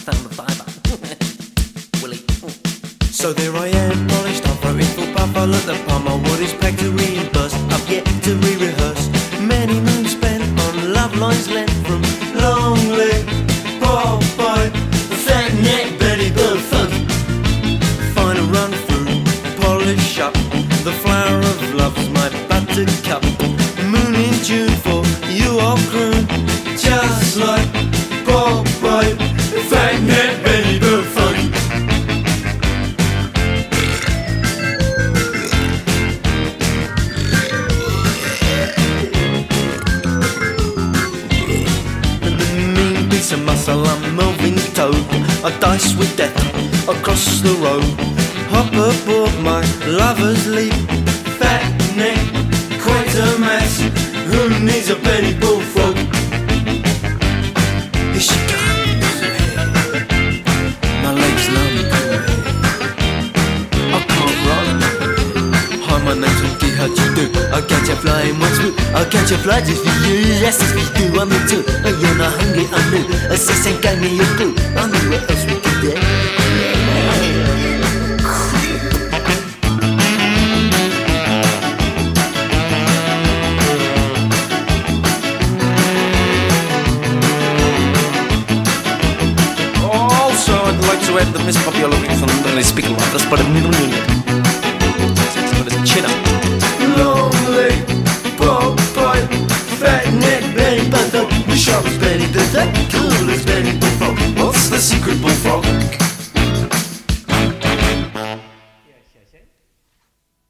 found a fiver. Willie. So there I am, polished up, wrote full buffalo at the palm. My wood is packed to reimburse. I've yet to re-rehearse. Many moons spent on love lines lent from long leg, ball boy, fat neck, Betty Boo funk. Final run through, polish up. The flower of love's my buttercup. Moon in June for you all croon, just like ball boy, fat neck, Betty Boo funk. A muscle, I'm moving toad. I dice with death across the road. Hop aboard my lover's leap. Fat neck, quite a mess. Who needs a Betty Bullfrog? Here she comes. My legs numb. I can't run. Hi, my name's Ricky, how'd you do? I'll catch you flying once more. I'll catch you fly just for you. Yes, it's for you, I'm in too. Oh, you're not hungry, I knew. A sis ain't gave me your clue. I knew what else we could do. Also, I'd like to add that Miss Poppy are looking for Lily Speaking Love. Let's put a minute. Chin up.